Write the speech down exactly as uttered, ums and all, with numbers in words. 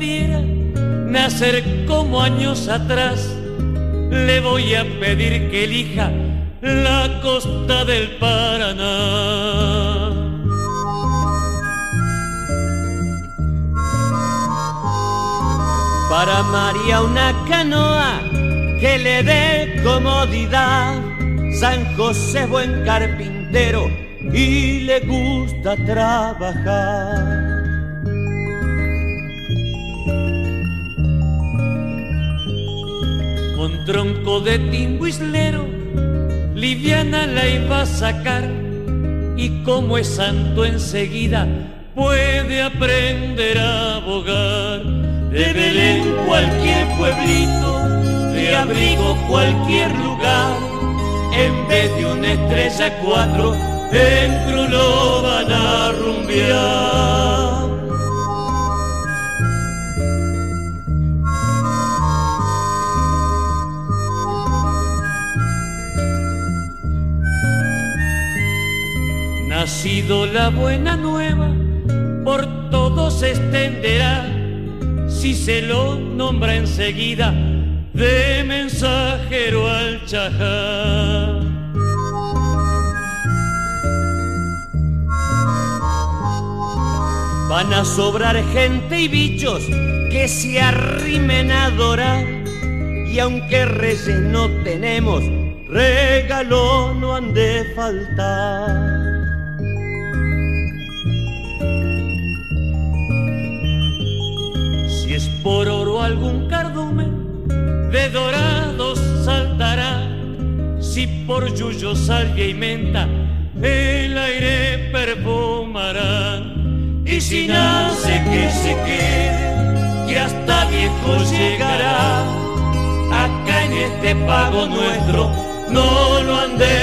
pudiera nacer como años atrás, le voy a pedir que elija la costa del Paraná. Para María una canoa que le dé comodidad. San José es buen carpintero y le gusta trabajar. Con tronco de timbo islero, liviana la iba a sacar, y como es santo enseguida puede aprender a bogar. De Belén cualquier pueblito, de Abrigo cualquier lugar, en vez de una estrella cuatro, en cruz lo van a rumbear. Nacido la buena nueva, por todos se extenderá, si se lo nombra enseguida de mensajero al Chajá. Van a sobrar gente y bichos que se arrimen a adorar, y aunque reyes no tenemos, regalo no han de faltar. Si es por oro algún cardumen, de dorados saltará. Si por yuyo, salvia y menta, el aire perfumará. Y si nace que se quede, que hasta viejo llegará. Acá en este pago nuestro no lo han de